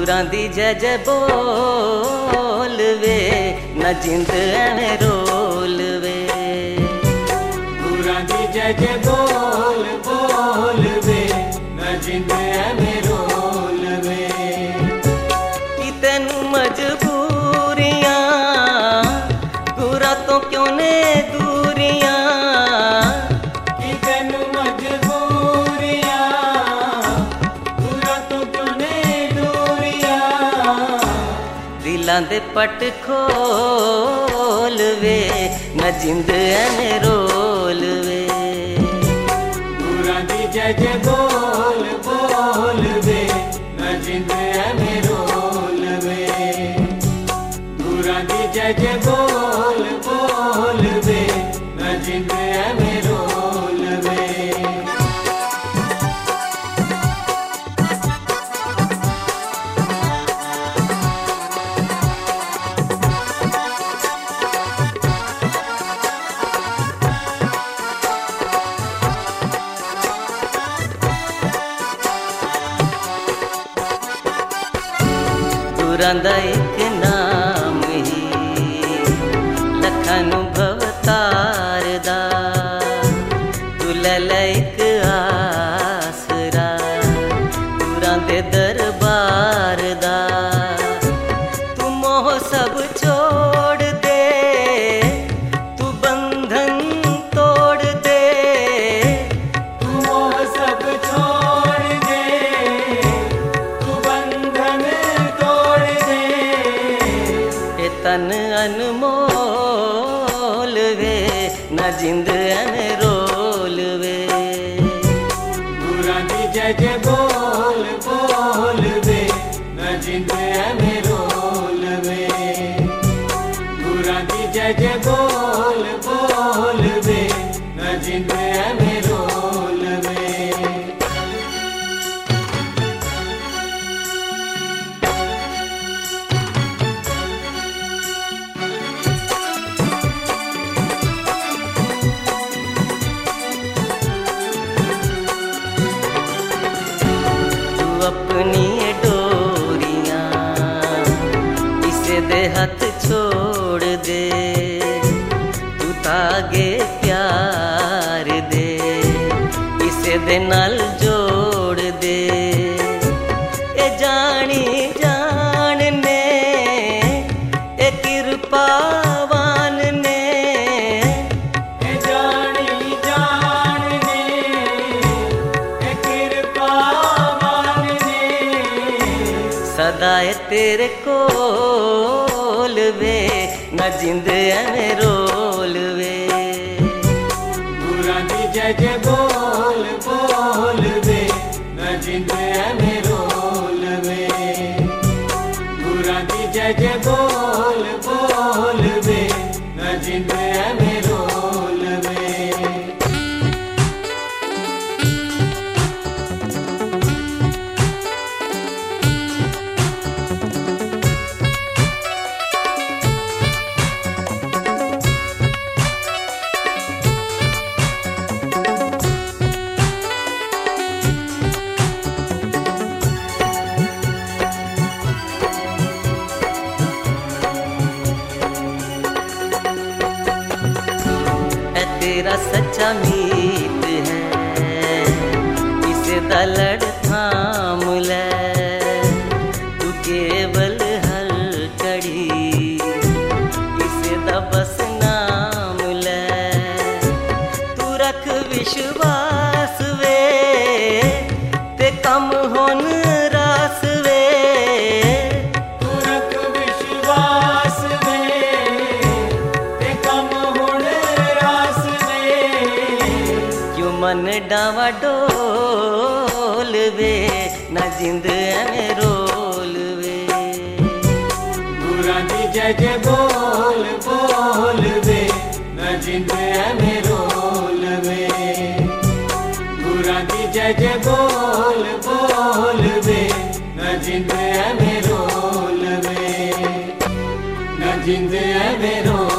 गुरां दी जय जय बोल वे, ना जिंद एवें रोल वे। गुरां दी जय जय बोल बोल वे, ना जिंद एवें रोल वे। कि तैनू मजबूरियां गुरां तो क्यों ने दूरियां, कि तैनू मजबूरियां गुरां तो क्यों ने दूरियां। दिलां दे पट खोल वे, ना जिंद एवें रोल वे। गुरां दी जय जय बोल बोल वे, ना जिंद एवें रोल वे। गुरां दी जय जय बोल बोल वे, ना जिंद एवें रोल वे। गुरां दा एक नाम ही लखां नूं भवतार दा, तू लै लै एक आसरा गुरां दे दरबार दा। तू मोह सब छोड़ दे, तू बंधन तोड़ दे। तू मोह सब छोड़ दे, तू बंधन तोड़ दे। ए तन अनमोल वे, ना जिंद एवें रोल वे। गुरां दी जय जय बोल बोल वे, ना जिंद एवें रोल वे। गुरां दी जय जय बोल बोल वे, ना जिंद एवें रोल वे। अपनी डोरियां किसे दे हाथ छोड़ दे, तू तागे प्यार दे किसे दे नाल जोड़ दे। ए जानी जान ने ए किरपावान ने, ए जानी जान ने ए किरपावान ने। सदा ए तेरे कोल वे, ना जिंद एवें रोल वे। गुरां दी जय जय बोल बोल वे, ना जिंद एवें रोल वे। गुरां दी जय जय बोल बोल वे, ना जिंद एवें रोल वे। तेरा सच्चा मीत है किसे दा लड़ थाम लै, तू केवल हर कड़ी किसे दा बस नाम लै। तू रख विश्वास वे, ते कम होन रास वे। तू रख विश्वास वे, ते कम होण रास वे। क्यों मन डावा डोल वे, ना जिंद एवें रोल वे। गुरां दी जय जय बोल बोल वे, ना जिंद एवें रोल वे। गुरां दी जय जय बोल बोल वे, ना जिंद एवें रोल वे। ना जिंद एवें रोल